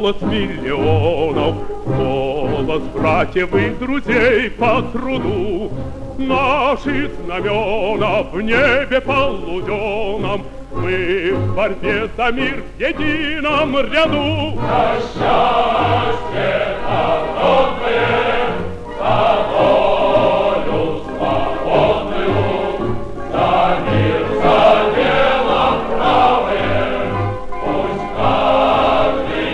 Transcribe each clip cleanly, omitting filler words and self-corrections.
голос миллионов, голос братьев и друзей по труду. Наши знамена в небе полуденном, мы в борьбе за мир в едином ряду. За счастье народное, за волю свободную, за мир, за дело правое, пусть каждый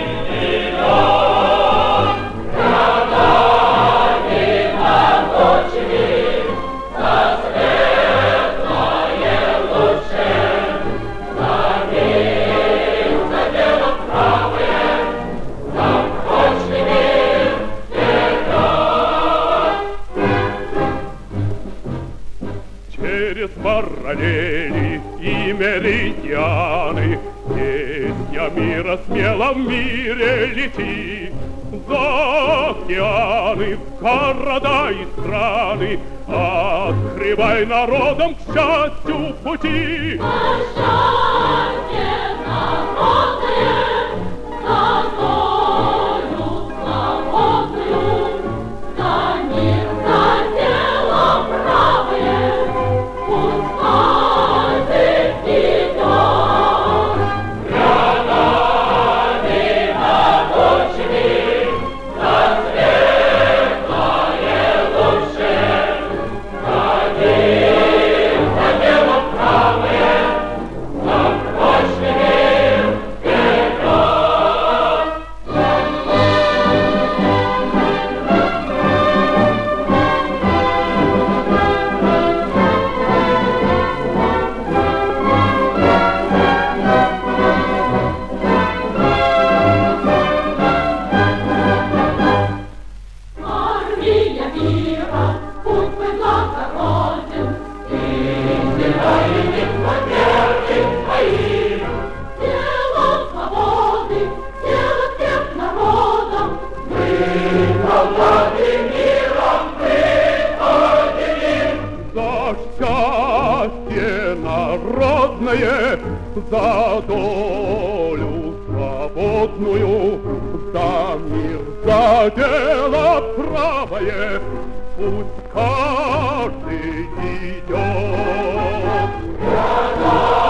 идет градами могучими, за светлое лучшее, за мир, за дело правое, за прочный мир вперед. Через параллели и меридианы песня мира смело в мире лети. За океаны, в города и страны открывай народам к счастью пути. За счастье народное, за волю свободную, за мир, за дело правое, пусть каждый идет градами могучими, за светлое лучшее, за мир, за дело правое, за прочный мир вперед. Армия мира, путь мы благороден, истинной битва верных твоих. Дело свободы, дело всех народов, мы солдаты миром приподнимем. За счастье народное, за долю свободную, за мир, за дело правое, пусть каждый идет. Градами